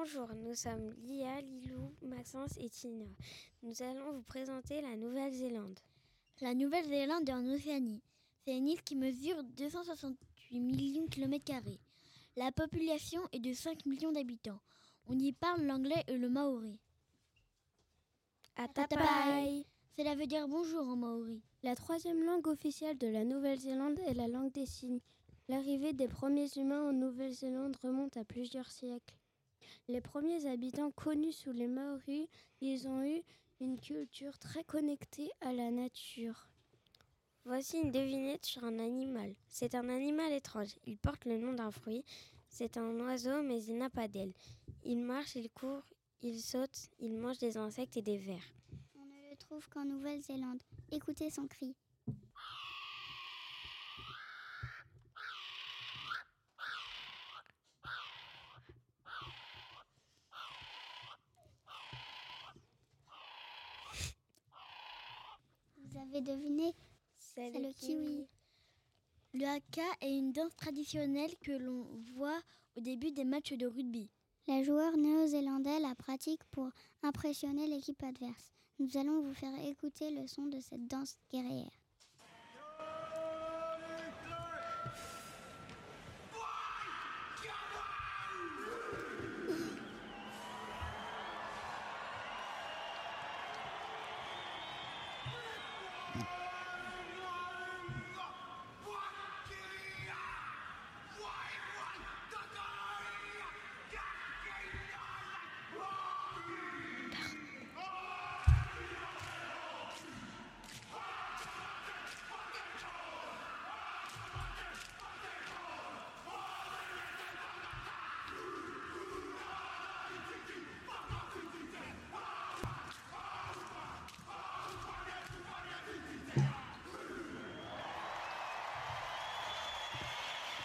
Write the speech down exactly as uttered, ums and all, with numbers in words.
Bonjour, nous sommes Lia, Lilou, Maxence et Tina. Nous allons vous présenter la Nouvelle-Zélande. La Nouvelle-Zélande est en Océanie. C'est une île qui mesure deux cent soixante-huit millions de kilomètres carrés. La population est de cinq millions d'habitants. On y parle l'anglais et le maori. Atapai. Cela veut dire bonjour en maori. La troisième langue officielle de la Nouvelle-Zélande est la langue des signes. L'arrivée des premiers humains en Nouvelle-Zélande remonte à plusieurs siècles. Les premiers habitants connus sous les Maoris, ils ont eu une culture très connectée à la nature. Voici une devinette sur un animal. C'est un animal étrange. Il porte le nom d'un fruit. C'est un oiseau, mais il n'a pas d'ailes. Il marche, il court, il saute, il mange des insectes et des vers. On ne le trouve qu'en Nouvelle-Zélande. Écoutez son cri. Vous avez deviné? C'est, C'est le kiwi. Le haka est une danse traditionnelle que l'on voit au début des matchs de rugby. Les joueurs néo-zélandais la pratiquent pour impressionner l'équipe adverse. Nous allons vous faire écouter le son de cette danse guerrière. Pas trop peur ?